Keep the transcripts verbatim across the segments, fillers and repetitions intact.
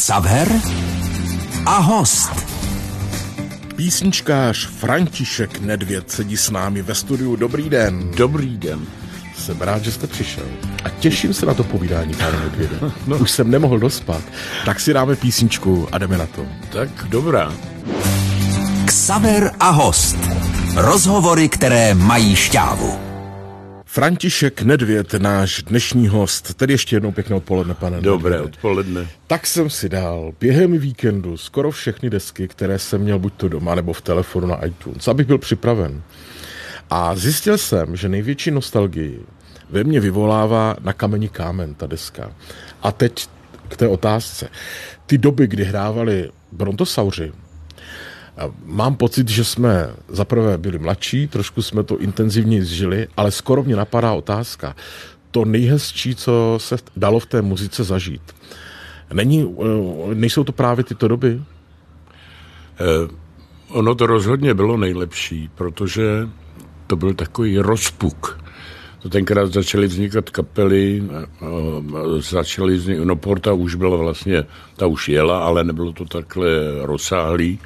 Xaver a host. Písničkář František Nedvěd sedí s námi ve studiu. Dobrý den. Dobrý den. Jsem rád, že jste přišel. A těším se na to povídání, pane Nedvěde. No. Už jsem nemohl dospat. Tak si dáme písničku a jdeme na to. Tak dobrá. Xaver a host. Rozhovory, které mají šťávu. František Nedvěd, náš dnešní host. Tedy ještě jednou pěkné odpoledne, pane Dobré Nedvěde. odpoledne. Tak jsem si dal během víkendu skoro všechny desky, které jsem měl buď to doma, nebo v telefonu na iTunes, abych byl připraven. A zjistil jsem, že největší nostalgii ve mně vyvolává Na kameni kámen, ta deska. A teď k té otázce. Ty doby, kdy hrávali Brontosauři, mám pocit, že jsme zaprvé byli mladší, trošku jsme to intenzivně zžili, ale skoro mě napadá otázka. To nejhezčí, co se dalo v té muzice zažít. Není, nejsou to právě tyto doby? Eh, ono to rozhodně bylo nejlepší, protože to byl takový rozpuk. To tenkrát začaly vznikat kapely, začaly vznikat, no Porta už byla vlastně, ta už jela, ale nebylo to takhle rozsáhlý.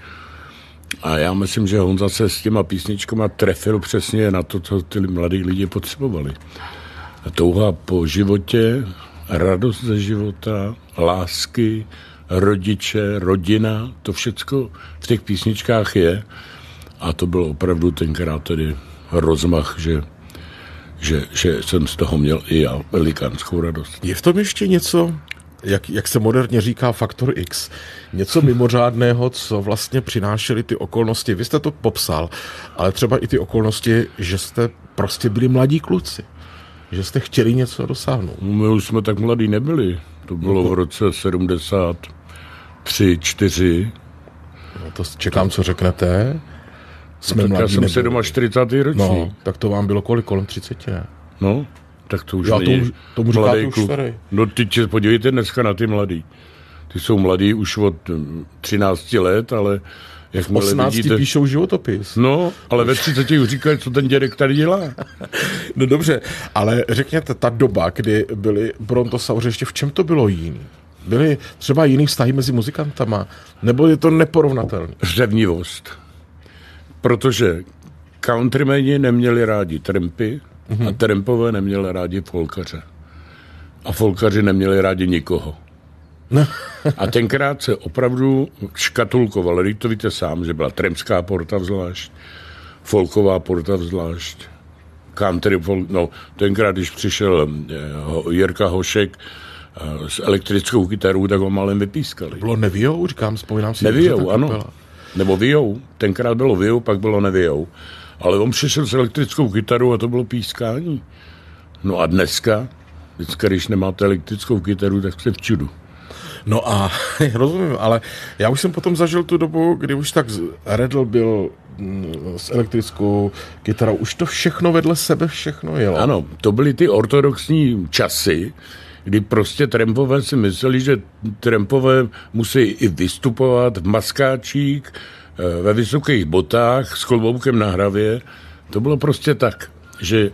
A já myslím, že Honza se s těma písničkama trefil přesně na to, co ty mladí lidi potřebovali. A touha po životě, radost ze života, lásky, rodiče, rodina, to všecko v těch písničkách je. A to bylo opravdu tenkrát tedy rozmach, že, že, že jsem z toho měl i já velikánskou radost. Je v tom ještě něco, jak, jak se moderně říká faktor X, něco mimořádného, co vlastně přinášely ty okolnosti. Vy jste to popsal, ale třeba i ty okolnosti, že jste prostě byli mladí kluci, že jste chtěli něco dosáhnout. My už jsme tak mladí nebyli. To bylo v roce sedmdesát tři, čtyři. No to čekám, co řeknete. Jsme no, tak já jsem čtyřicátý ročník. No, tak to vám bylo kolik? Kolem třiceti, ne? No, tak to už já není tomu, tomu mladý už kluk. starý. No teď se podívejte dneska na ty mladý. Ty jsou mladí už od třinácti let, ale jak v osmnácti vidíte, píšou životopis. No, ale ve třiceti už říkají, co ten dědek tady dělá. No dobře, ale řekněte, ta doba, kdy byli Brontosauři, ještě v čem to bylo jiný? Byly třeba jiný vztahy mezi muzikantama? Nebo je to neporovnatelné? Řevnivost. Protože countrymeni neměli rádi trampy mm-hmm. a trampové neměli rádi folkaře. A folkaři neměli rádi nikoho. No. A tenkrát se opravdu škatulkoval. To víte sám, že byla trampská porta vzlášť, folková porta vzlášť, country folk. No, tenkrát, když přišel Jirka Hošek s elektrickou kytarou, tak ho malem vypískali. Bylo Nevějou, říkám, vzpomínám si. Nevějou, ano. Kapela. Nebo Vějou. Tenkrát bylo Vějou, pak bylo Nevějou. Ale on přišel s elektrickou kytarou a to bylo pískání. No a dneska, vždycky, když nemáte elektrickou kytaru, tak jste v čudu. No a rozumím, ale já už jsem potom zažil tu dobu, kdy už tak Redl byl s elektrickou kytarou. Už to všechno vedle sebe všechno jelo. Ano, to byly ty ortodoxní časy, kdy prostě trampové si mysleli, že trampové musí i vystupovat v maskáčích, ve vysokých botách, s kloboukem na hlavě. To bylo prostě tak, že,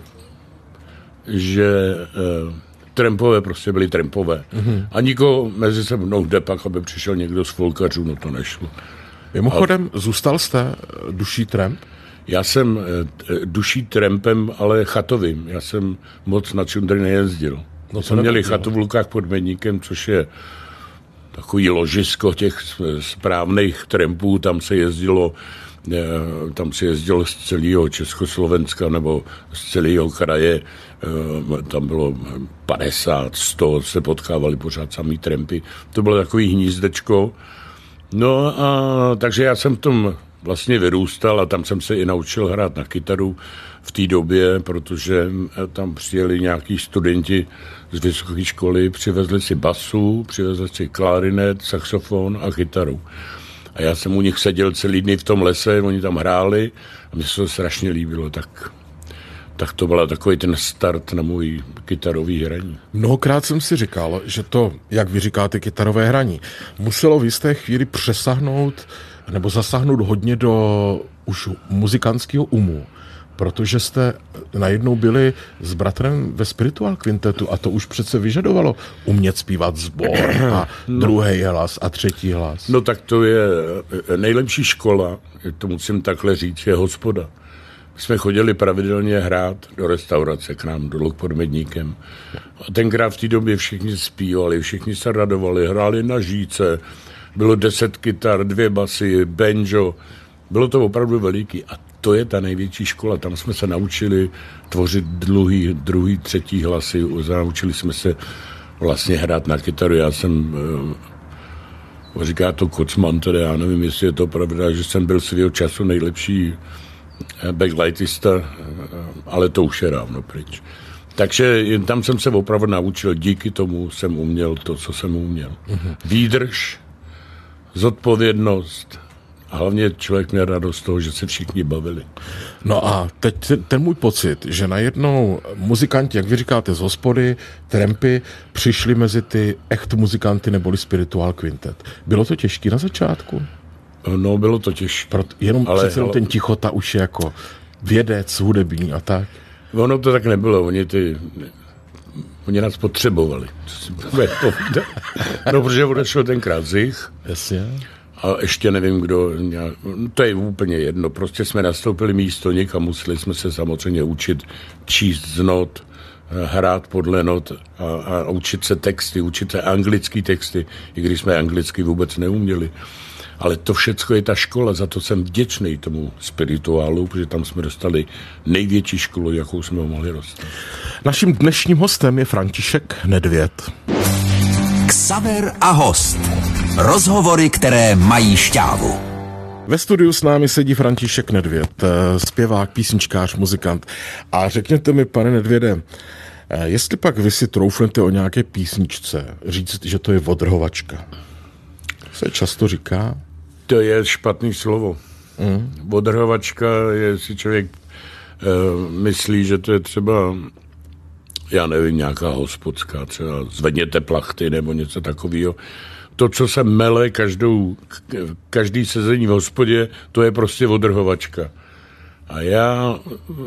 že eh, trampové prostě byli trampové. Mm-hmm. A nikoho mezi sebou jde pak, aby přišel někdo z folkařů, no to nešlo. Mimochodem, a zůstal jste duší tramp? Já jsem eh, duší trampem, ale chatovým. Já jsem moc na čundry nejezdil. No, jsme měli chatu v Lukách pod Medníkem, což je takový ložisko těch správných trampů. Tam se jezdilo, tam se jezdilo z celého Československa nebo z celého kraje. Tam bylo padesát, sto, se potkávali pořád samý trampy. To bylo takový hnízdečko. No a takže já jsem v tom vlastně vyrůstal a tam jsem se i naučil hrát na kytaru v té době, protože tam přijeli nějaký studenti z vysoké školy, přivezli si basu, přivezli si klarinet, saxofon a kytaru. A já jsem u nich seděl celý dny v tom lese, oni tam hráli a mně se to strašně líbilo, tak, tak to byl takový ten start na můj kytarový hraní. Mnohokrát jsem si říkal, že to, jak vy říkáte, kytarové hraní, muselo v jisté chvíli přesáhnout nebo zasáhnout hodně do už muzikantského umu. protože jste najednou byli s bratrem ve Spiritual Quintetu a to už přece vyžadovalo umět zpívat sbor a no. druhý hlas a třetí hlas. No tak to je nejlepší škola, to musím takhle říct, je hospoda. My jsme chodili pravidelně hrát do restaurace k nám, dolů pod Medníkem. A tenkrát v té době všichni zpívali, všichni se radovali, hráli na žíce, bylo deset kytar, dvě basy, banjo. Bylo to opravdu veliký a to je ta největší škola. Tam jsme se naučili tvořit druhý, druhý třetí hlasy, naučili jsme se vlastně hrát na kytaru. Já jsem, říká to Kocman, tedy já nevím, jestli je to pravda, že jsem byl svého času nejlepší backlightista, ale to už je dávno pryč. Takže tam jsem se opravdu naučil, díky tomu jsem uměl to, co jsem uměl. Výdrž, zodpovědnost a hlavně člověk měl radost z toho, že se všichni bavili. No a teď ten můj pocit, že najednou muzikanti, jak vy říkáte, z hospody, trampy, přišli mezi ty echt muzikanty neboli Spiritual Quintet. Bylo to těžké na začátku? No, bylo to těžké. Proto, jenom ale, přece ale... ten Tichota už je jako vědec, hudební a tak. Ono to tak nebylo, oni ty... Oni nás potřebovali. No, protože odešel tenkrát Zich. Jasně. A ještě nevím, kdo... No, to je úplně jedno. Prostě jsme nastoupili místo někam, museli jsme se samozřejmě učit číst z not, hrát podle not a, a učit se texty, učit se anglický texty, i když jsme anglicky vůbec neuměli. Ale to všecko je ta škola, za to jsem vděčný tomu Spirituálu, protože tam jsme dostali největší školu, jakou jsme mohli dostat. Naším dnešním hostem je František Nedvěd. Xaver a host. Rozhovory, které mají šťávu. Ve studiu s námi sedí František Nedvěd, zpěvák, písničkář, muzikant. A řekněte mi, pane Nedvěde, jestli pak vy si troufnete o nějaké písničce říct, že to je odrhovačka. Se často říká. To je špatný slovo. Mm. Odrhovačka je, si člověk uh, myslí, že to je třeba, já nevím, nějaká hospodská, třeba zvedněte plachty nebo něco takového. To, co se mele každou, každý sezení v hospodě, to je prostě odrhovačka. A já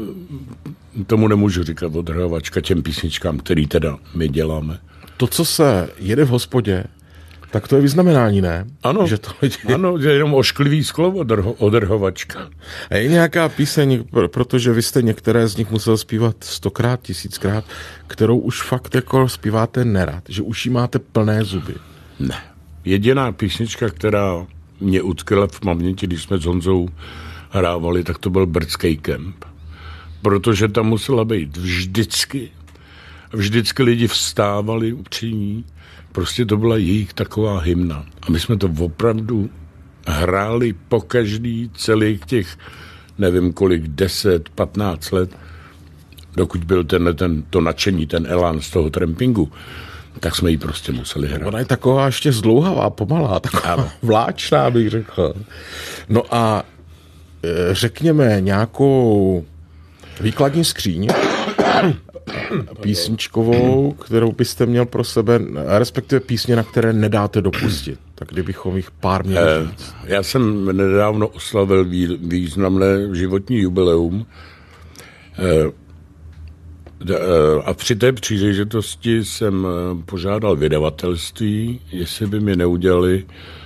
tomu nemůžu říkat odrhovačka těm písničkám, který teda my děláme. To, co se jede v hospodě, tak to je vyznamenání, ne? Ano, že to lidi... ano, je jenom ošklivý sklo odrho, odrhovačka. A je nějaká píseň, protože vy jste některé z nich musel zpívat stokrát, tisíckrát, kterou už fakt jako zpíváte nerad, že už jí máte plné zuby. Ne. Jediná písnička, která mě utkala v paměti, když jsme s Honzou hrávali, tak to byl Brdský kemp. Protože tam musela být vždycky. Vždycky lidi vstávali upřímní. Prostě to byla jejich taková hymna. A my jsme to opravdu hráli po každý celých těch, nevím kolik, deset, patnáct let, dokud byl ten, ten, to nadšení, ten elán z toho trampingu, tak jsme ji prostě museli hrát. Ona je taková ještě zdlouhavá, pomalá, taková vláčná, bych řekl. No a řekněme nějakou výkladní skříň, písničkovou, kterou byste měl pro sebe, respektive písně, na které nedáte dopustit. Tak kdybychom jich pár měli říct. Já jsem nedávno oslavil významné životní jubileum a při té příležitosti jsem požádal vydavatelství, jestli by mi neudělali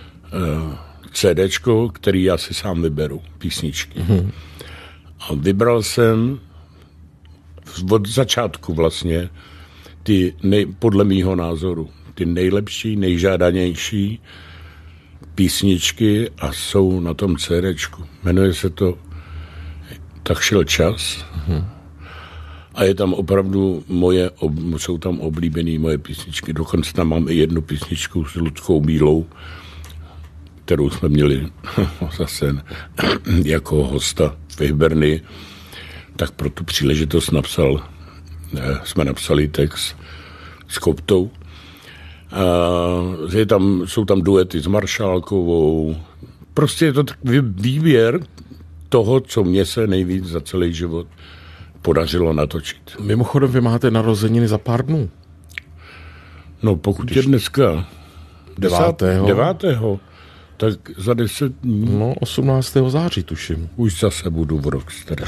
CDčko, který já si sám vyberu, písničky. Mm-hmm. A vybral jsem od začátku vlastně ty nej, podle mýho názoru ty nejlepší, nejžádanější písničky a jsou na tom CDčku. Jmenuje se to Tak šel čas. Mm-hmm. A je tam opravdu moje, jsou tam oblíbené moje písničky. Dokonce tam mám i jednu písničku s Luckou Bílou, kterou jsme měli zase jako hosta v Hibernii. Tak pro tu příležitost napsal, jsme napsali text s Koptou. A je tam, jsou tam duety s Maršálkovou. Prostě je to takový výběr toho, co mě se nejvíc za celý život podařilo natočit. Mimochodem, vy máte narozeniny za pár dnů. No pokud Když... je dneska devátého. devátého Tak za deset dní. No, osmnáctého září tuším. Už zase budu v rockstar.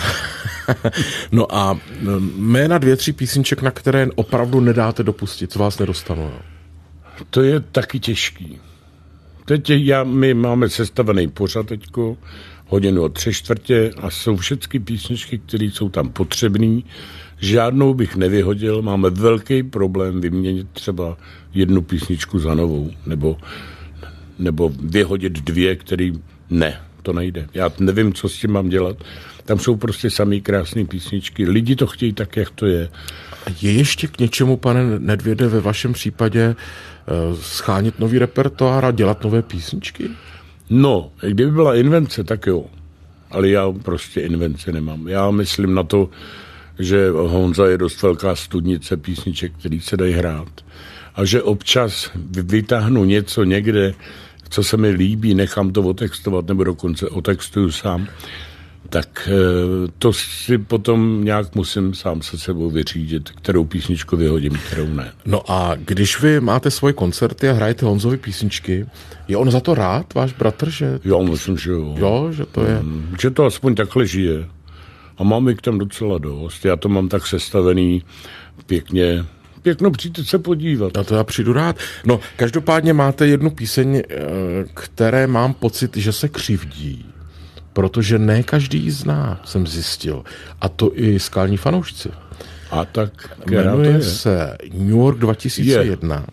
No a jména dvě, tři písniček, na které opravdu nedáte dopustit, co vás nedostanu. Jo? To je taky těžký. Teď já, my máme sestavený pořad teďko, hodinu od tři čtvrtě a jsou všechny písničky, které jsou tam potřebné. Žádnou bych nevyhodil, máme velký problém vyměnit třeba jednu písničku za novou, nebo, nebo vyhodit dvě, které ne, to nejde. Já nevím, co s tím mám dělat. Tam jsou prostě samý krásné písničky. Lidi to chtějí tak, jak to je. Je ještě k něčemu, pane Nedvěde, ve vašem případě schánit nový repertoár a dělat nové písničky? No, kdyby byla invence, tak jo. Ale já prostě invence nemám. Já myslím na to, že Honza je dost velká studnice písniček, který se dají hrát. A že občas vytáhnu něco někde, co se mi líbí, nechám to otextovat, nebo dokonce otextuju sám, tak to si potom nějak musím sám se sebou vyřídit, kterou písničku vyhodím, kterou ne. No a když vy máte svoje koncerty a hrajete Honzovi písničky, je on za to rád, váš bratr, že... Jo, myslím, že jo. Jo, že to je... Hmm, že to aspoň takhle žije. A mám jich tam docela dost. Já to mám tak sestavený pěkně. Pěkno, přijďte se podívat. Na to já přijdu rád. No, každopádně máte jednu píseň, které mám pocit, že se křivdí. Protože ne každý ji zná, jsem zjistil. A to i skalní fanoušci. A tak, jmenuje se New York dva tisíce jedna.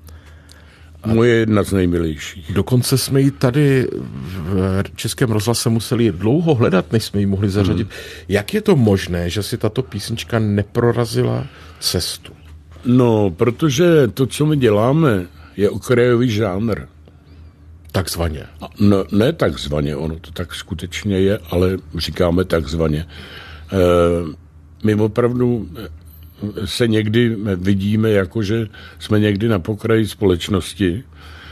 Je. Moje jedna z nejmilejších. Dokonce jsme ji tady v Českém rozhlase museli dlouho hledat, než jsme ji mohli zařadit. Hmm. Jak je to možné, že si tato písnička neprorazila cestu? No, protože to, co my děláme, je okrajový žánr. Takzvaně. No, ne takzvaně, ono to tak skutečně je, ale říkáme takzvaně. E, my opravdu se někdy vidíme, jako že jsme někdy na pokraji společnosti.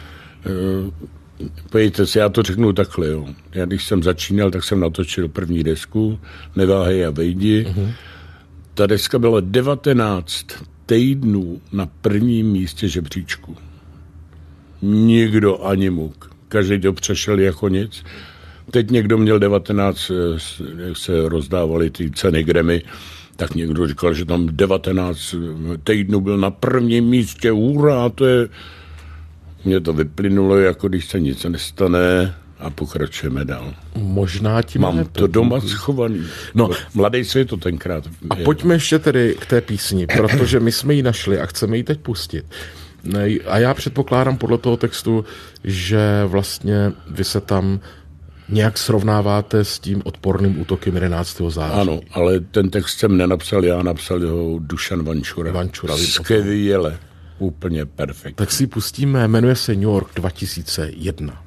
E, pojďte si, já to řeknu takhle. Jo. Já když jsem začínal, tak jsem natočil první desku Neváhej a vejdi. Uh-huh. Ta deska byla devatenáct týdnů na prvním místě žebříčku. Nikdo ani muk. Každý to přešel jako nic. Teď někdo měl devatenáct, jak se rozdávaly ty ceny Grammy, tak někdo říkal, že tam devatenáct týdnů byl na prvním místě. Hurá, to je... Mně to vyplynulo, jako když se nic nestane a pokračujeme dál. Možná tím mám to doma schovaný. No. Mladý svět to tenkrát. A pojďme ještě tedy k té písni, protože my jsme ji našli a chceme ji teď pustit. A já předpokládám podle toho textu, že vlastně vy se tam nějak srovnáváte s tím odporným útokem jedenáctého září. Ano, ale ten text jsem nenapsal já, napsal ho Dušan Vančura. Vančura. Skvěle, úplně perfekt. Tak si pustíme, jmenuje se New York dva tisíce jedna.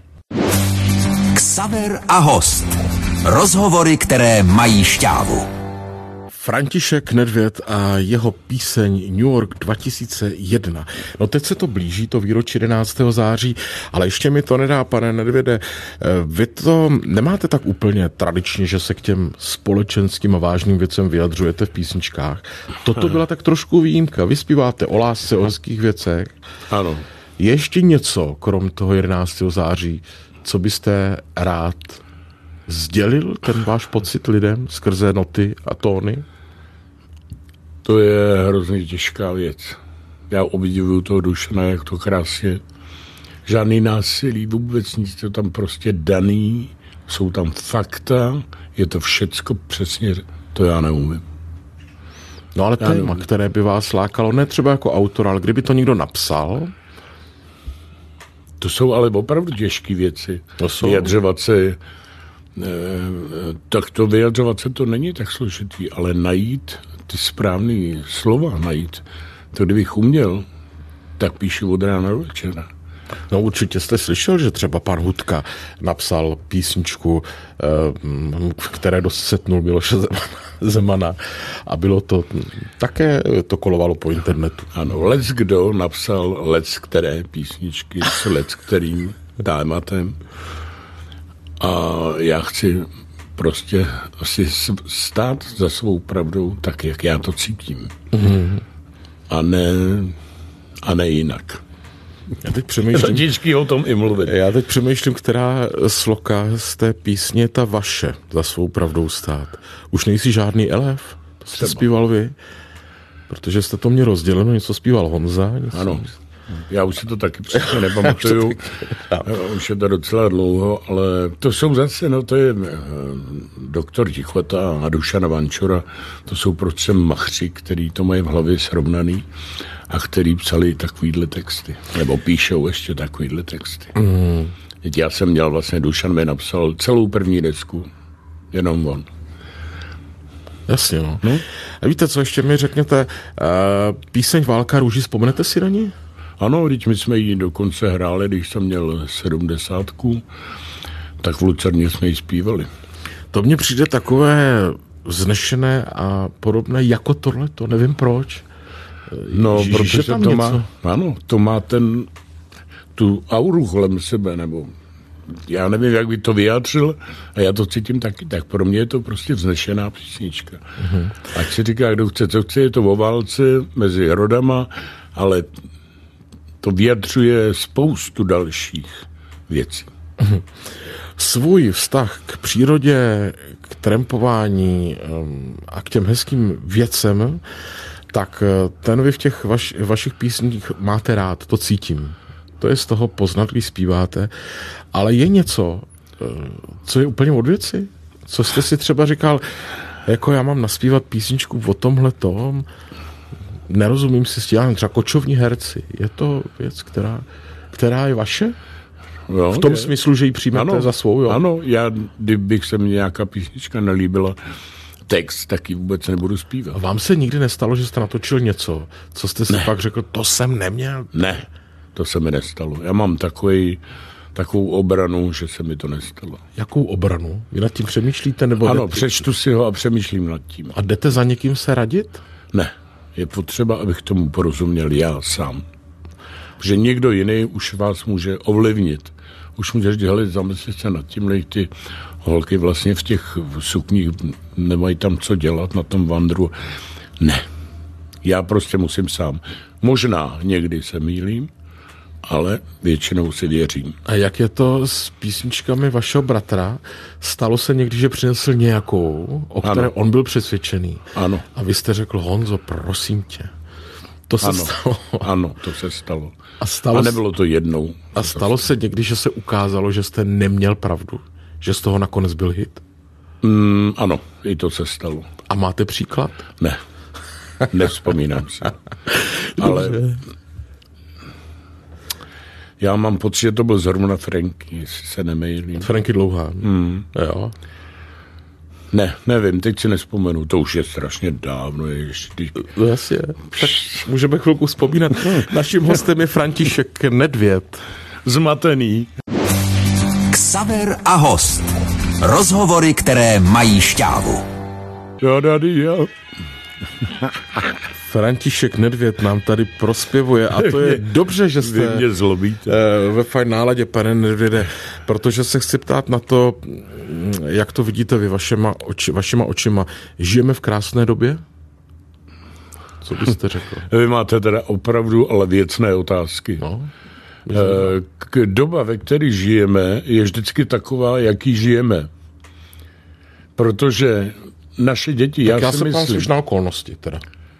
Xaver a host. Rozhovory, které mají šťávu. František Nedvěd a jeho píseň New York dva tisíce jedna. No teď se to blíží, to výročí jedenáctého září, ale ještě mi to nedá, pane Nedvěde. Vy to nemáte tak úplně tradičně, že se k těm společenským a vážným věcem vyjadřujete v písničkách. Toto byla tak trošku výjimka. Vy zpíváte o lásce, o hezkých věcech. Ano. Je ještě něco, krom toho jedenáctého září, co byste rád sdělil, ten váš pocit lidem skrze noty a tóny? To je hrozně těžká věc. Já obdivuju toho Dušana, jak to krásně. Žádný násilí, vůbec nic, to tam prostě daný, jsou tam fakta, je to všecko přesně, to já neumím. No ale já téma, neumím. Které by vás lákalo, ne třeba jako autor, ale kdyby to někdo napsal? To jsou ale opravdu těžké věci. To jsou. Vyjadřovat se, tak to vyjadřovat se to není tak složitý, ale najít ty správné slova, najít. To kdybych uměl, tak píšu od rána do večera. No určitě jste slyšel, že třeba pan Hudka napsal písničku, které dost setnul Miloše Zemana a bylo to, také to kolovalo po internetu. Ano, lec kdo napsal lec které písničky s lec kterým tématem a já chci prostě si stát za svou pravdou tak, jak já to cítím. Mm-hmm. A ne, a ne jinak. Já teď přemýšlím, je těžký o tom i mluvit. Já teď přemýšlím, která sloka z té písně ta vaše, za svou pravdou stát. Už nejsi žádný elef, to jste zpíval vy, protože jste to mě rozděleno, něco zpíval Honza. Něco... Ano, já už si to taky přesně nepamatuju, už je to docela dlouho, ale to jsou zase, no to je doktor Tichota a Dušan Vančura, to jsou prostě machři, který to mají v hlavě srovnaný a který psali takovýhle texty, nebo píšou ještě takovýhle texty. Mm. Já jsem měl vlastně, Dušan mi napsal celou první desku, jenom on. Jasně, no. no. A víte, co ještě mi řekněte, uh, píseň Válka růží, vzpomenete si na ní? Ano, když my jsme ji dokonce hráli, když jsem měl sedmdesátku, tak v Lucerně jsme ji zpívali. To mně přijde takové vznešené a podobné jako tohle, to nevím proč. No, Ježíš, protože to něco... má, ano, to má ten, tu auru kolem sebe, nebo já nevím, jak by to vyjádřil, a já to cítím taky, tak pro mě je to prostě vznešená písnička. Mm-hmm. Ať si říká, kdo chce, co chce, je to o válce mezi rodama, ale to vyjadřuje spoustu dalších věcí. Mm-hmm. Svůj vztah k přírodě, k trampování um, a k těm hezkým věcem, tak ten vy v těch vaš, vašich písních máte rád, to cítím. To je z toho poznat, když zpíváte. Ale je něco, co je úplně od věci? Co jste si třeba říkal, jako já mám naspívat písničku o tomhletom, nerozumím si s tím, třeba Kočovní herci. Je to věc, která, která je vaše? Jo, v tom je. smyslu, že ji přijmete ano, za svou, jo? Ano, já, kdybych se mi nějaká písnička nelíbila, text, taky vůbec nebudu zpívat. A vám se nikdy nestalo, že jste natočil něco, co jste si ne. pak řekl, to jsem neměl? Ne, to se mi nestalo. Já mám takový, takovou obranu, že se mi to nestalo. Jakou obranu? Vy nad tím přemýšlíte? Nebo ano, jdete... přečtu si ho a přemýšlím nad tím. A jdete za někým se radit? Ne, je potřeba, abych tomu porozuměl já sám. Protože někdo jiný už vás může ovlivnit. Už můžeš dělat, zamyslet se nad tím, ty holky vlastně v těch sukních nemají tam co dělat na tom vandru. Ne, já prostě musím sám. Možná někdy se mýlím, ale většinou si věřím. A jak je to s písničkami vašeho bratra? Stalo se někdy, že přinesl nějakou, o které ano. on byl přesvědčený. Ano. A vy jste řekl, Honzo, prosím tě. To se ano. stalo. Ano, to se stalo. A, stalo a nebylo to jednou. A stalo se někdy, že se ukázalo, že jste neměl pravdu? Že z toho nakonec byl hit? Mm, ano, i to se stalo. A máte příklad? Ne, nevzpomínám si. Ale já mám pocit, že to byl zrovna Franky, jestli se nemýlím. Franky Dlouhá. Mm. Jo. Ne, nevím, teď si nespomenu, to už je strašně dávno. Ještě... No jasně, tak můžeme chvilku vzpomínat. Naším hostem je František Nedvěd. Zmatený. Xaver a host. Rozhovory, které mají šťávu. Jo, dady, jo. František Nedvěd nám tady prospěvuje a to je dobře, že jste Vy mě zlobíte. ve fajn náladě, pane Nedvěde, protože se chci ptát na to, jak to vidíte vy vašima, oči, vašima očima. Žijeme v krásné době? Co byste řekl? Vy máte teda opravdu ale věcné otázky. No, K doba, ve které žijeme, je vždycky taková, jaký žijeme. Protože naše děti, tak já, já si se myslím... myslím... Já na okolnosti teda.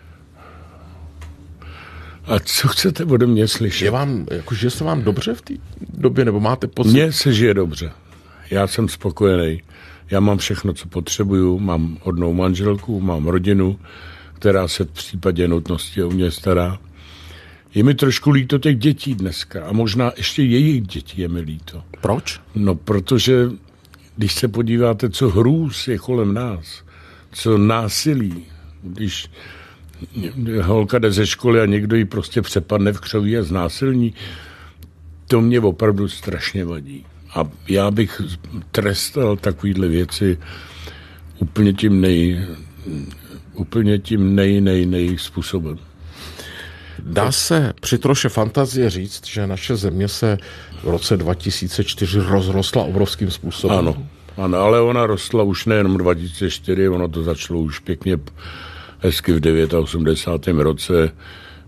A co chcete ode mě slyšet? Je vám, jako, žije se vám dobře v té době, nebo máte pocit? Mně se žije dobře. Já jsem spokojený. Já mám všechno, co potřebuju. Mám hodnou manželku, mám rodinu, která se v případě nutnosti o mě stará. Je mi trošku líto těch dětí dneska a možná ještě jejich dětí je mi líto. Proč? No, protože když se podíváte, co hrůz je kolem nás, co násilí, když holka jde ze školy a někdo ji prostě přepadne v křoví a znásilní, to mě opravdu strašně vadí. A já bych trestal takovýhle věci úplně tím nej, úplně tím nej, nej, nej způsobem. Dá se při troše fantazie říct, že naše země se v roce dva tisíce čtyři rozrostla obrovským způsobem? Ano, ano, ale ona rostla už nejenom dva tisíce čtyři, ono to začalo už pěkně hezky v osmdesátém devátém roce,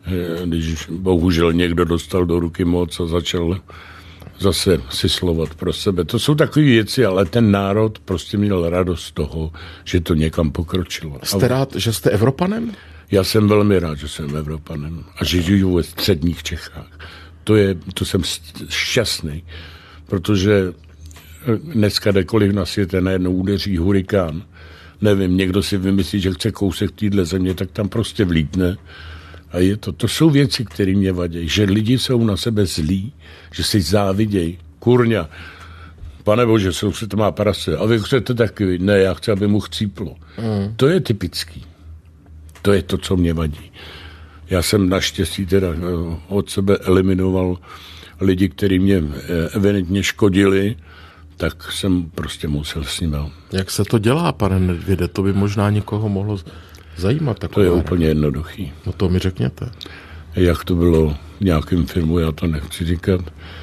když bohužel někdo dostal do ruky moc a začal zase si slovat pro sebe. To jsou takové věci, ale ten národ prostě měl radost z toho, že to někam pokročilo. Jste rád, že jste Evropanem? Já jsem velmi rád, že jsem Evropanem a že žiju ve středních Čechách. To, je, to jsem šťastný, protože dneska kdekoliv na světě najednou udeří hurikán. Nevím, někdo si vymyslí, že chce kousek téhle země, tak tam prostě vlítne. A je to, to jsou věci, které mě vadí. Že lidi jsou na sebe zlí, že si závidějí. Kurňa, pane bože, soused má prase. A vy chcete taky? Ne, já chci, aby mu chcíplo. Mm. To je typický. To je to, co mě vadí. Já jsem naštěstí teda od sebe eliminoval lidi, kteří mě evidentně škodili, tak jsem prostě musel s nimi. Jak se to dělá, pane Nedvěde? To by možná někoho mohlo zajímat. To je úplně jednoduchý. No to mi řekněte. Jak to bylo v nějakém filmu, já to nechci říkat.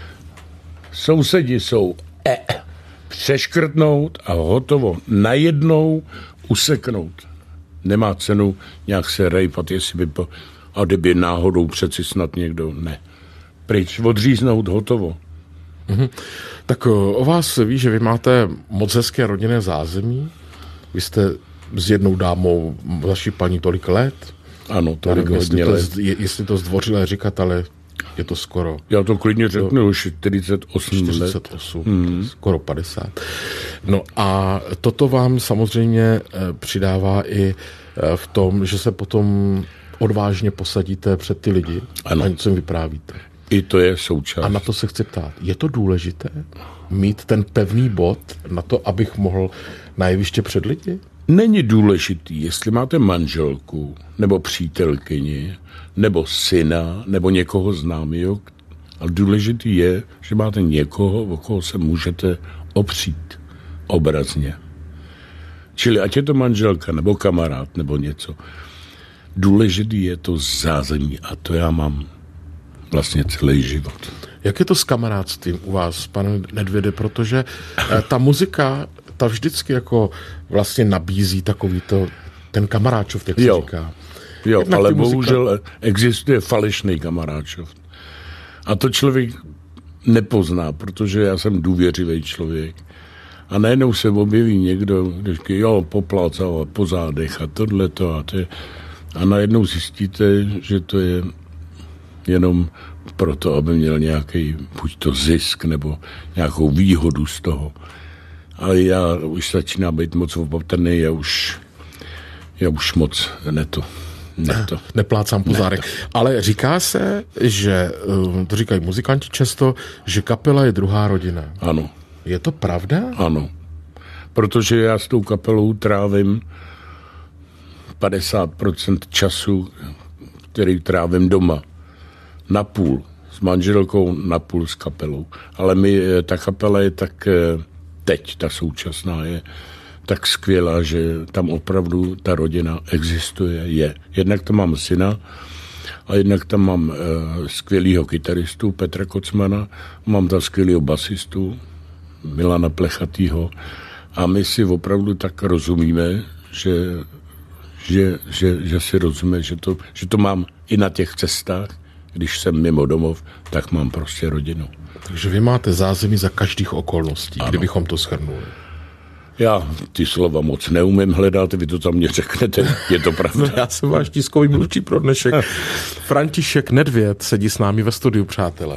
Sousedi jsou e, přeškrtnout a hotovo. Najednou useknout. Nemá cenu nějak se rejpat, jestli by po, a kdyby náhodou přeci snad někdo, ne. Pryč, odříznout, hotovo. Mhm. Tak o vás ví, že vy máte moc hezké rodinné zázemí. Vy jste s jednou dámou vaší paní tolik let. Ano, tolik hodně to, let. Je, jestli to zdvořilé říkat, ale je to skoro. Já to klidně řeknu, už čtyřicet osm let. čtyřicet osm, hmm. skoro padesát. No a toto vám samozřejmě přidává i v tom, že se potom odvážně posadíte před ty lidi ano. a něco jim vyprávíte. I to je součást. A na to se chci ptát. Je to důležité mít ten pevný bod na to, abych mohl na jeviště před lidi? Není důležitý, jestli máte manželku, nebo přítelkyni, nebo syna, nebo někoho známého, ale důležitý je, že máte někoho, o koho se můžete opřít obrazně. Čili ať je to manželka, nebo kamarád, nebo něco. Důležitý je to zázemí a to já mám vlastně celý život. Jak je to s kamarádstvím u vás, pane Nedvěde, protože ta muzika, ta vždycky jako vlastně nabízí takový to, ten kamaráčov, jak se jo. říká. Jo, Jednak ale muzika... bohužel existuje falešný kamaráčov. A to člověk nepozná, protože já jsem důvěřivý člověk. A najednou se objeví někdo, když jo, poplácal po zádech a tohleto a to je. A najednou zjistíte, že to je jenom proto, aby měl nějaký buď to zisk, nebo nějakou výhodu z toho. Ale já už začínám být moc opatrný, já už, já už moc neto. neto. Neplácám po zádech. Ale říká se, že, to říkají muzikanti často, že kapela je druhá rodina. Ano. Je to pravda? Ano. Protože já s tou kapelou trávím padesát procent času, který trávím doma. Na půl s manželkou, na půl s kapelou. Ale my, ta kapela je tak teď, ta současná je tak skvělá, že tam opravdu ta rodina existuje, je. Jednak tam mám syna a jednak tam mám uh, skvělýho kytaristu Petra Kocmana, mám tam skvělýho basistu Milana Plechatýho a my si opravdu tak rozumíme, že, že, že, že si rozumíme, že to, že to mám i na těch cestách. Když jsem mimo domov, tak mám prostě rodinu. Takže vy máte zázemí za každých okolností, ano. Kdybychom to shrnuli. Já ty slova moc neumím hledat, vy to tam mě řeknete, je to pravda. No, já jsem váš tiskový mluvčí pro dnešek. František Nedvěd sedí s námi ve studiu, přátelé.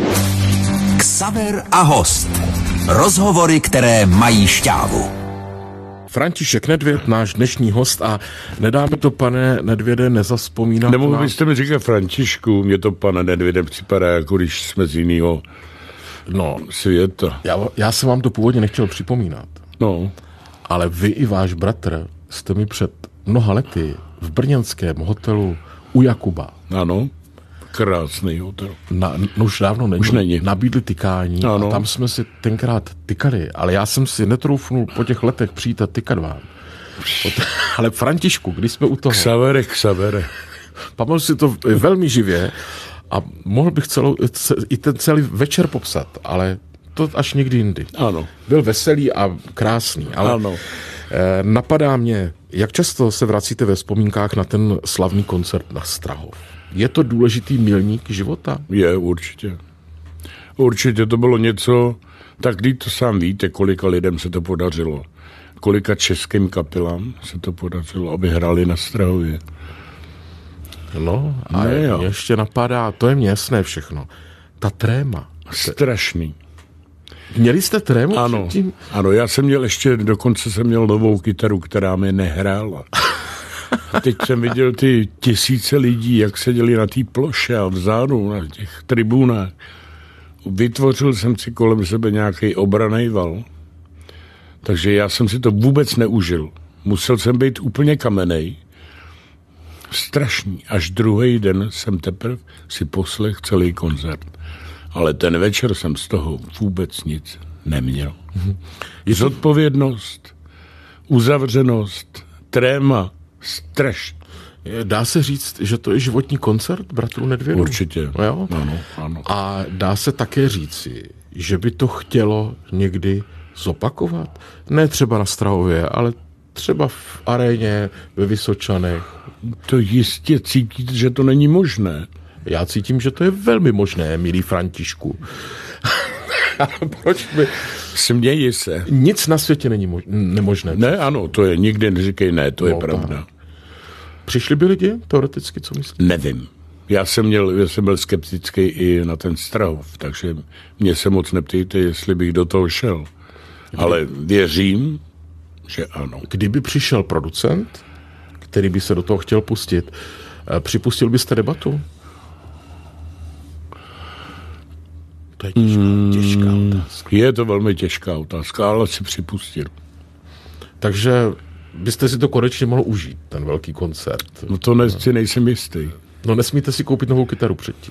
Xaver a host. Rozhovory, které mají šťávu. František Nedvěd, náš dnešní host a nedáme to, pane Nedvěde, nezazpomínat. Nemohl byste mi říkat Františku, mě to, pane Nedvěde, připadá, jako když jsme z jiného no, světa. Já, já jsem vám to původně nechtěl připomínat. No. Ale vy i váš bratr jste mi před mnoha lety v brněnském hotelu u Jakuba. Ano, krásný hotel. Na, no už dávno není. Už není. Nabídli tykání ano. A tam jsme si tenkrát tykali, ale já jsem si netroufnul po těch letech přijít a tykat vám. Ale Františku, když jsme u toho... Xavere, Xavere. Pamatuji si to velmi živě a mohl bych celou, i ten celý večer popsat, ale to až někdy jindy. Ano. Byl veselý a krásný, ale ano. Napadá mě, jak často se vracíte ve vzpomínkách na ten slavný koncert na Strahov? Je to důležitý milník života? Je, určitě. Určitě to bylo něco, tak když to sám víte, kolika lidem se to podařilo. Kolika českým kapelám se to podařilo, aby hráli na Strahově. No a ne, mě ještě napadá, to je mě jasné všechno, ta tréma. Strašný. Měli jste trému ano, předtím? Ano, já jsem měl ještě, dokonce jsem měl novou kytaru, která mi nehrála. A teď jsem viděl ty tisíce lidí, jak seděli na té ploše a vzadu, na těch tribunách. Vytvořil jsem si kolem sebe nějaký obranný val. Takže já jsem si to vůbec neužil. Musel jsem být úplně kamenej. Strašný. Až druhý den jsem teprve si poslech celý koncert. Ale ten večer jsem z toho vůbec nic neměl. Zodpovědnost, uzavřenost, tréma, strašný. Dá se říct, že to je životní koncert Bratrů Nedvědů? Určitě. Jo? Ano, ano. A dá se také říci, že by to chtělo někdy zopakovat? Ne třeba na Strahově, ale třeba v aréně, ve Vysočanech. To jistě cítíte, že to není možné. Já cítím, že to je velmi možné, milý Františku. Proč by... Směji se. Nic na světě není mož... nemožné. Ne, ano, to je, nikdy neříkej ne, to no, je pravda. Tak. Přišli by lidi, teoreticky, co myslíte? Nevím. Já jsem, měl, já jsem byl skeptický i na ten Strahov, takže mě se moc neptejte, jestli bych do toho šel. Kdy... Ale věřím, že ano. Kdyby přišel producent, který by se do toho chtěl pustit, připustil byste debatu? To je těžká, mm, těžká otázka. Je to velmi těžká otázka, ale si připustil. Takže byste si to konečně mohl užít, ten velký koncert. No to ne, si nejsem jistý. No nesmíte si koupit novou kytaru předtím.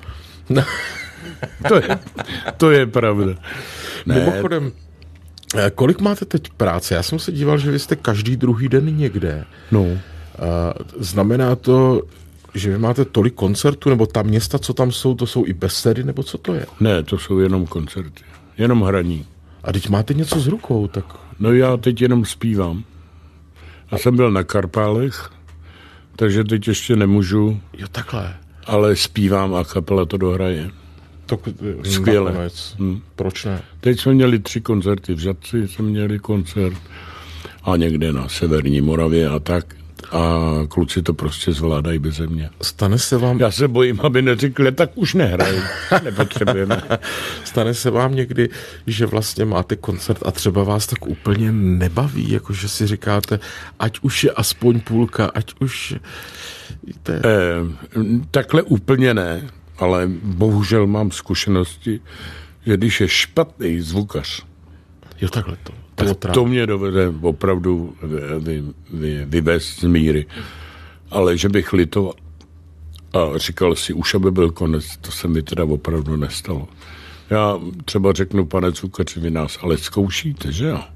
to, je, to je pravda. Ne. Mimochodem, kolik máte teď práce? Já jsem se díval, že vy jste každý druhý den někde. No. Znamená to, že vy máte tolik koncertů, nebo ta města, co tam jsou, to jsou i besedy, nebo co to je? Ne, to jsou jenom koncerty. Jenom hraní. A teď máte něco s rukou, tak... No já teď jenom zpívám. Já jsem byl na Karpálech, takže teď ještě nemůžu. Jo, takhle. Ale zpívám a kapela to dohraje. To, skvěle. Hmm. Proč ne? Teď jsme měli tři koncerty. V Žadci jsme měli koncert a někde na severní Moravě a tak. A kluci to prostě zvládají beze mě. Stane se vám... Já se bojím, aby neřekli, tak už nehrají. Nepotřebujeme. Stane se vám někdy, že vlastně máte koncert a třeba vás tak úplně nebaví, jakože si říkáte, ať už je aspoň půlka, ať už... Víte... Eh, takhle úplně ne, ale bohužel mám zkušenosti, že když je špatný zvukař, jo, takhle to. Tak to mě dovede opravdu vy, vy, vyvést z míry. Ale že bych litoval a říkal si, už aby byl konec, to se mi teda opravdu nestalo. Já třeba řeknu, pane zvukaři, vy nás ale zkoušíte, že jo?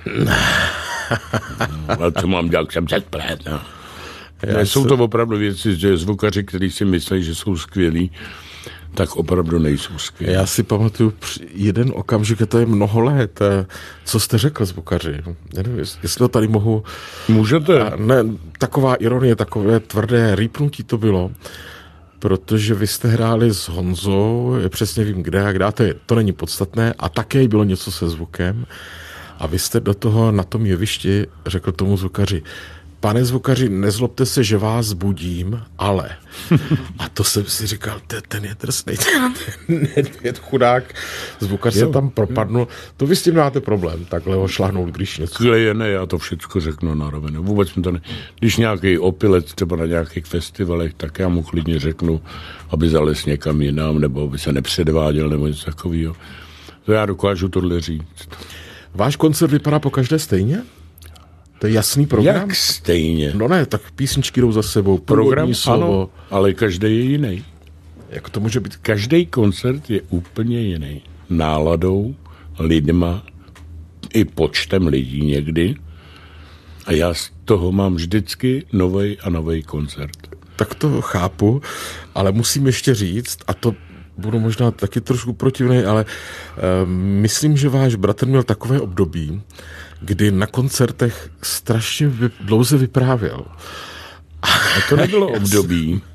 Ale co mám dělat, jsem se splet, no. Jsou to opravdu věci, že zvukaři, kteří si myslí, že jsou skvělí, tak opravdu nejsou skvělí. Já si pamatuju jeden okamžik, to je mnoho let, co jste řekl zvukaři. Nevím, jestli to tady mohu... Můžete. A ne, taková ironie, takové tvrdé rýpnutí to bylo, protože vy jste hráli s Honzou, přesně vím kde a kde, to, je, to není podstatné, a také bylo něco se zvukem a vy jste do toho na tom jevišti řekl tomu zvukaři, pane zvukaři, nezlobte se, že vás budím, ale. A to jsem si říkal, ten je drsnej, ten je chudák. Zvukař jo, se tam propadnul. Jo. To vy s tím máte problém, takhle ho šláhnout, když něco. Je, ne, já to všechno řeknu na rovinu. Vůbec mi to ne. Když nějaký opilec třeba na nějakých festivalech, tak já mu klidně řeknu, aby zales někam jinam, nebo aby se nepředváděl, nebo něco takového. To já dokážu tohle říct. Váš koncert vypadá po každé stejně? To je jasný program? Jak stejně? No ne, tak písničky jdou za sebou, program slovo. Ano, ale každý je jiný. Jak to může být? Každý koncert je úplně jiný. Náladou, lidma, i počtem lidí někdy. A já z toho mám vždycky novej a novej koncert. Tak to chápu, ale musím ještě říct, a to budu možná taky trošku protivnej, ale uh, myslím, že váš bratr měl takové období, kdy na koncertech strašně vy, dlouze vyprávěl. A to nebylo období.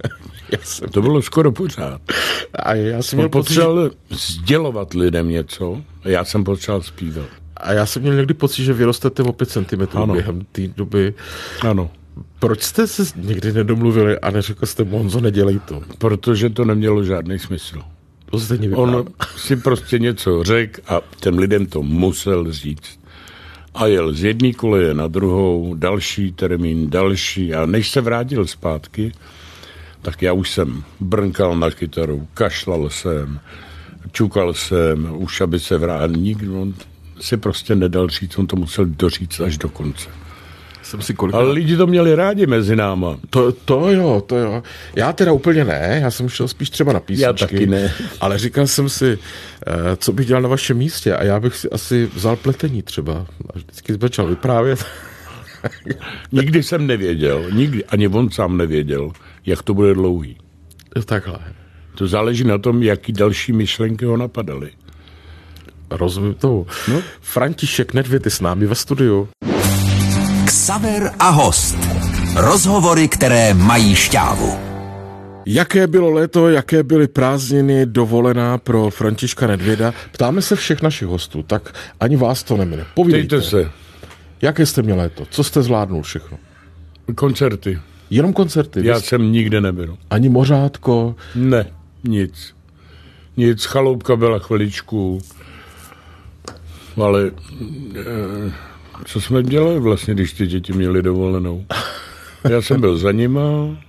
jsem... To bylo skoro pořád. A já jsem měl potřeboval pocit... sdělovat lidem něco a já jsem potřeboval zpívat. A já jsem měl někdy pocit, že vyrostete o pět centimetrů během té doby. Ano. Proč jste se někdy nedomluvili a neřekl jste, Honzo, nedělej to? Protože to nemělo žádný smysl. To stejně vypadá. On si prostě něco řekl a těm lidem to musel říct. A jel z jedné koleje na druhou, další termín, další. A než se vrátil zpátky, tak já už jsem brnkal na kytaru, kašlal jsem, čukal jsem, už aby se vrátil. Nikdo si prostě nedal říct, on to musel doříct až do konce. Jsem si kolik... Ale lidi to měli rádi mezi náma. To, to jo, to jo. Já teda úplně ne, já jsem šel spíš třeba na písničky. Já taky ne. Ale říkal jsem si, co bych dělal na vašem místě a já bych si asi vzal pletení třeba. A vždycky začal vyprávět. Nikdy jsem nevěděl, nikdy, ani on sám nevěděl, jak to bude dlouhý. Takhle. To záleží na tom, jaký další myšlenky ho napadaly. Rozumím tomu. No? František Nedvěd je s námi ve studiu. Xaver a host. Rozhovory, které mají šťávu. Jaké bylo léto, jaké byly prázdniny, dovolená pro Františka Nedvěda? Ptáme se všech našich hostů, tak ani vás to nemine. Povídejte. Dejte se. Jaké jste měl léto? Co jste zvládnul všechno? Koncerty. Jenom koncerty? Já jsem nikde nebyl. Ani mořátko? Ne, nic. Nic, chaloupka byla chviličku, ale... Eh, co jsme dělali vlastně, když ty děti měli dovolenou? Já jsem byl za nima,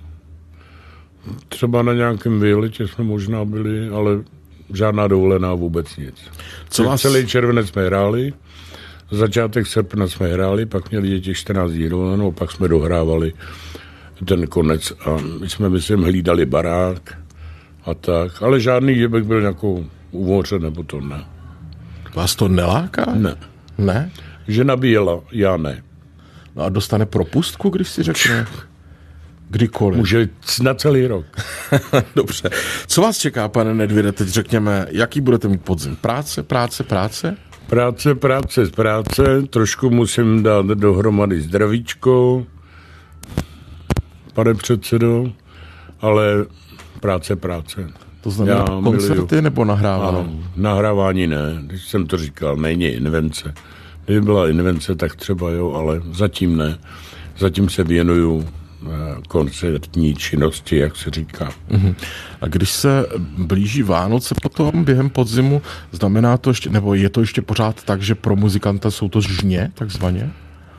třeba na nějakém výletě jsme možná byli, ale žádná dovolená, vůbec nic. Co vás... Celý červenec jsme hráli, začátek srpna jsme hráli, pak měli děti čtrnáct dní dovolenou, pak jsme dohrávali ten konec a my jsme, myslím, hlídali barák a tak, ale žádný, že bych byl nějakou uvoře, nebo to ne. Vás to neláká? Ne. Ne? Žena by jela, já ne. No a dostane propustku, když si řekne? Kdykoliv. Může na celý rok. Dobře. Co vás čeká, pane Nedvěde, teď řekněme, jaký budete mít podzim? Práce, práce, práce? Práce, práce, práce. Trošku musím dát dohromady zdravíčko, pane předsedo, ale práce, práce. To znamená já koncerty miluju. Nebo nahrávání? Ano, nahrávání ne, když jsem to říkal, není invence. Kdyby byla invence, tak třeba jo, ale zatím ne. Zatím se věnuju koncertní činnosti, jak se říká. Uh-huh. A když se blíží Vánoce potom během podzimu, znamená to ještě, nebo je to ještě pořád tak, že pro muzikanta jsou to žně, takzvaně?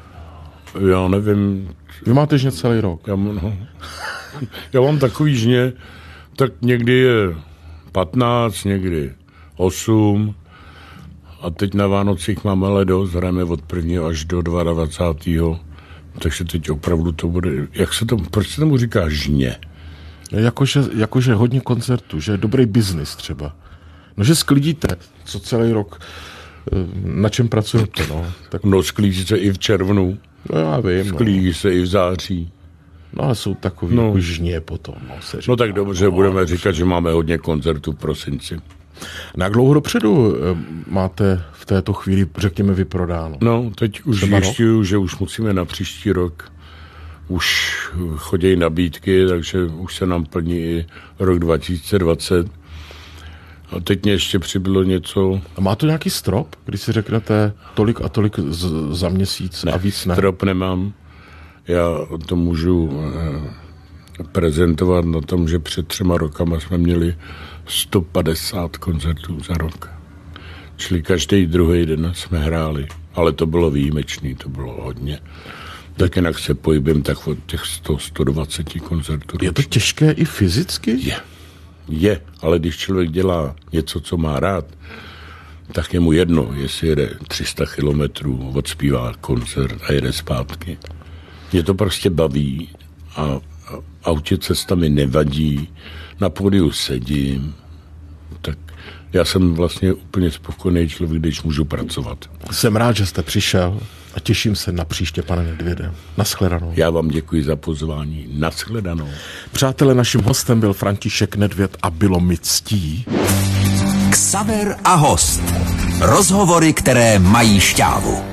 Já nevím. Vy máte žně celý rok. Já, no, já mám takový žně, tak někdy je patnáct, někdy osm, a teď na Vánocích máme ale dost, hrajeme od prvního až do dvacátého Takže teď opravdu to bude, jak se to, proč se tomu říká žně? Jakože, jakože hodně koncertů, že je dobrý biznis třeba. No, že sklidíte, co celý rok, na čem pracujete, no. Tak... No, sklidí se i v červnu. No, já vím. Sklidí no. se i v září. No, ale jsou takový no. jako žně potom. No, se říká, no tak dobře, no, budeme říkat, že máme hodně koncertů v prosinci. Na jak dlouho dopředu máte v této chvíli, řekněme, vyprodáno? No, teď už zjišťuju, že už musíme na příští rok. Už chodí nabídky, takže už se nám plní i rok dva tisíce dvacet. A teď mě ještě přibylo něco... A má to nějaký strop, když si řeknete tolik a tolik z, za měsíc ne, a víc ne? strop nemám. Já to můžu eh, prezentovat na tom, že před třema rokama jsme měli sto padesát koncertů za rok. Čili každý druhý den jsme hráli, ale to bylo výjimečný, to bylo hodně. Tak jinak se pohybím tak od těch sto, sto dvacet koncertů. Je to těžké i fyzicky? Je. Je, ale když člověk dělá něco, co má rád, tak je mu jedno, jestli jede tři sta kilometrů, odspívá koncert a jede zpátky. Mě to prostě baví a autě cesta mi nevadí, na pódiu sedím, tak já jsem vlastně úplně spokojený člověk, když můžu pracovat. Jsem rád, že jste přišel a těším se na příště, pane Nedvěde. Naschledanou. Já vám děkuji za pozvání. Naschledanou. Přátelé, naším hostem byl František Nedvěd a bylo mi ctí. Xaver a host. Rozhovory, které mají šťávu.